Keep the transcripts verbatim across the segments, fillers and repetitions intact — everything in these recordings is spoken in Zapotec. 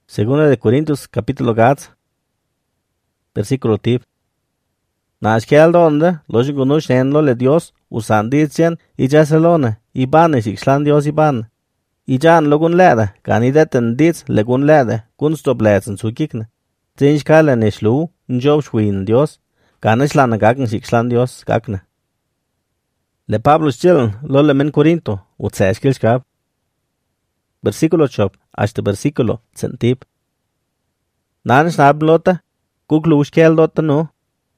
Segunda de Corintios capítulo gats. Versículo tip. Nashkel donde los gunush nenlo le Dios usanditian y jaselona y ban y xlan Dios y ban. Y jan logun leda, kanideten dits legun leda, kunstop ledsen zu kikne. Zinch kala nishlu, njob shwin Dios, kanishlan gagen xlan Dios gagne. Le Pablo chillen lo le men Corinto, utsashkil shkab. Versículo chop, hasta versículo centip. Nan snab lota, kuklushkel lota no,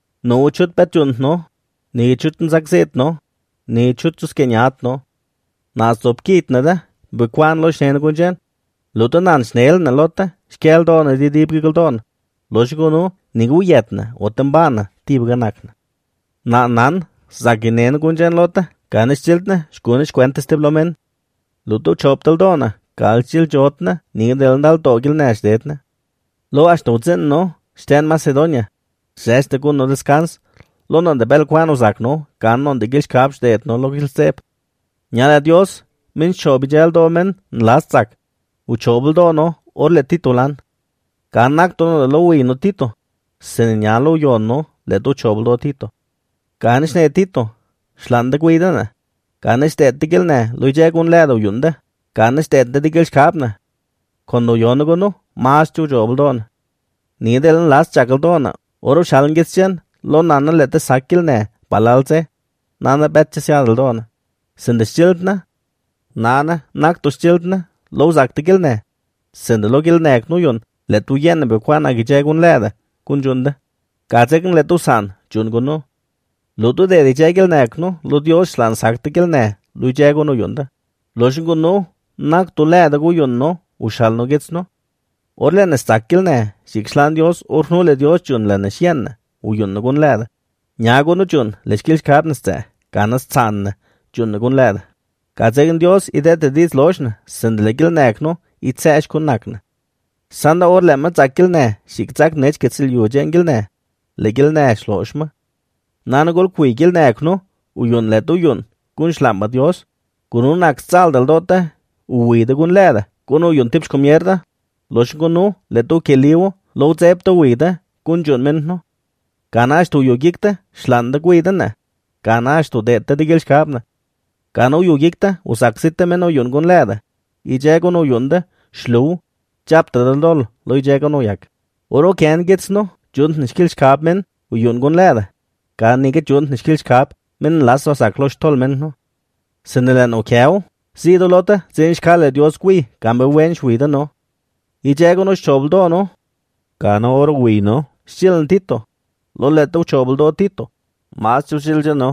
no chut petjunt no, ni chuten zakset no, ni chutus kenyat no. Nas top kit nada, bekwan lo shen gunjen. Lota nan snel na lota, skel don di dibgil don. Loshguno, ni guyetna, otembana, tibganakna. Na nan, zaginen gunjen lota, kanish chiltna, shkunish kwentes tiblomen. Luto choptal dona. Kalchil jotna, ni del dal togil nashdetna. Lo ashtotzen no, sten Macedonia. Seste kun no descans, lo non de bel quan uzak no, kan non de gil kapstet no lo gil step. Nyala Dios, min chobijel domen, nlastzak. U chobel do no, or le titulan. Kan nak to no de lo ui no tito. Sen nyalo yon no, le do chobel do tito. Kan ishne tito, shlande guidana. Kan ishte tigil ne, lo jegun ledo yunde. Kan stedde digel skapna. Kondo yonogono, mas chu jobldon. Nidelen las chakaldona. Oro shalngitchen, lo nana lette sakil ne, balalze. Nana betche sjaldona. Sinde stildna. Nana, nak to stildna, lo zaktigil ne. Sinde lo gil nek no yun, letu yenne bekwan agijegun lede, kunjunde. Kazegen letu san, jungono. Lutu de dijegil nek no, lo dios lan saktigil ne, lu jegono yunde. Loshingono, nak to leda guyon no, ushal no gets no. Orle ne stakil ne, shikshlan Dios, orno le Dios jun le ne shienne, uyon no gun leda. Nyago no jun, leshkil shkabneste, ganas tsanne, jun no gun leda. Kazegen Dios idete dis loshne, send legil nek no, itsesh kun nakne. Sanda orle ma zakil ne, shikzak nech ketsil yujengil ne, legil ne shloshma. Nanagol kuigil nek no, uyon le uyon, kun shlamba Dios, kunun ak tsal del dote, uwide gun leda, kunu yun tips komierda, losh kunu, letu keliwo, lo zepto wide, kun jun menno. Kanash tu yugikta, shlanda guide ne. Kanash tu dete digil shkabna. Kanu yugikta, usaksite meno yun gun leda. Ije kunu yunde, shlu, chapta del dol, lo ije kunu yak. Oro ken gits no, jun nishkil shkab men, u yun gun leda. Kan nige jun nishkil shkab, men las wasaklosh tol menno. Sindelen okeo, Sido lota, zinch kale Dios gui, gambe wench wida no. Ijego no chobeldo no. Kana oro gui no, shilin tito. Lo leto chobeldo tito. Mas chu shilja no.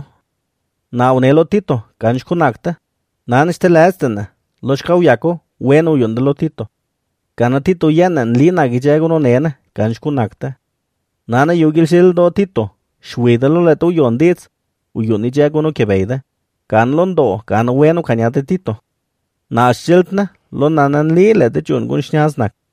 Na unelo tito, ganch kunakta. Naniste lestene, lo shkau yako, weno yundelo tito. Kana tito yenen lina gijego no nene, ganch kunakta. Nana yugil shildo tito, shwida lo leto yondits, uyuni jego no kebeide. Kan londo, kan weno kanyate tito. Na shiltna, lo nanan li le de chun gun shnyaznak.